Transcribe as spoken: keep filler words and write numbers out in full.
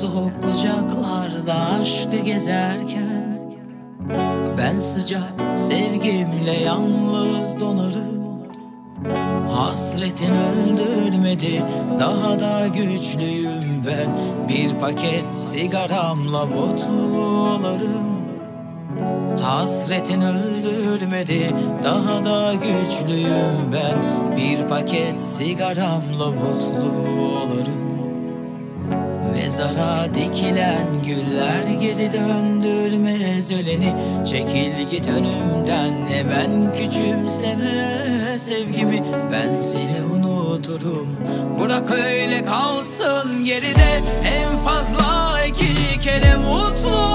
soğuk kucaklarda aşkı gezerken, ben sıcak sevgimle yalnız donarım. Hasretin öldürmedi, daha da güçlüyüm ben. Bir paket sigaramla mutlu olurum. Hasretin öldürmedi, daha da güçlüyüm ben. Bir paket sigaramla mutlu olurum. Mezara dikilen güller geri döndürmez öleni. Çekil git önümden, hemen küçümseme sevgimi. Ben seni unuturum, bırak öyle kalsın geride. En fazla iki kere mutlu